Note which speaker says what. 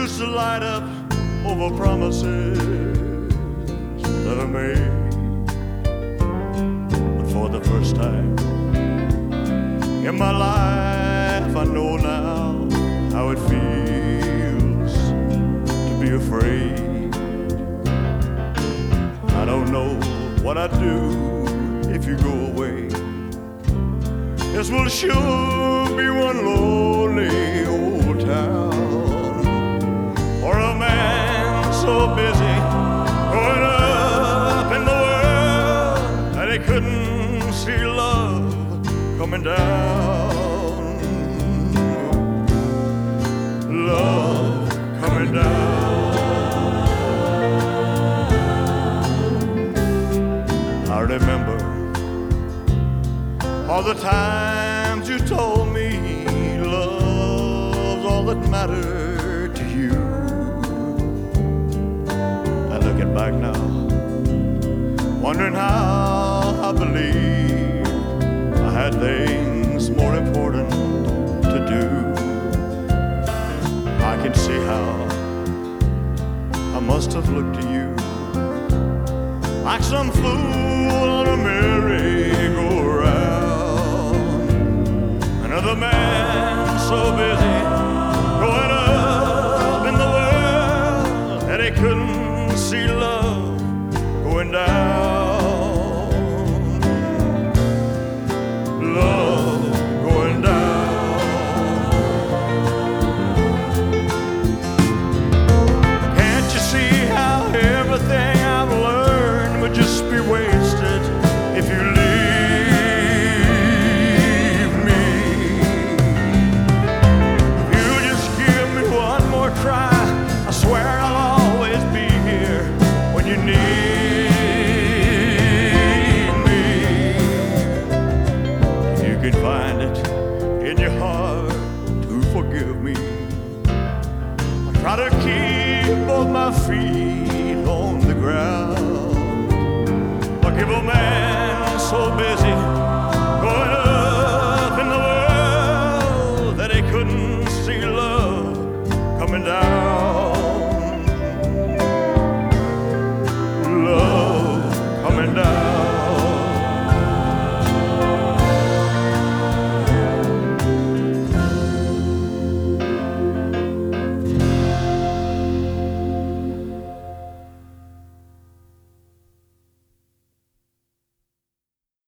Speaker 1: used to light up over promises that I made. But for the first time in my life, I know now how it feels to be afraid. I don't know what I'd do if you go away. This will sure be one lonely old town for a man so busy growing up in the world that he couldn't see love coming down. Love coming down. I remember all the times you told me love's all that mattered to you. And looking back now, wondering how I believed I had things more important to do. I can see how I must have looked to you like some fool on a merry-go-round. Another man so busy growing up in the world that he couldn't see love going down. Love going down. Can't you see how everything I've learned would just be wasted if you leave me? If you just give me one more try, I swear I'll always be here when you need me. If you can find it in your heart to forgive me, I try to keep both my feet on the ground. Like if a man so busy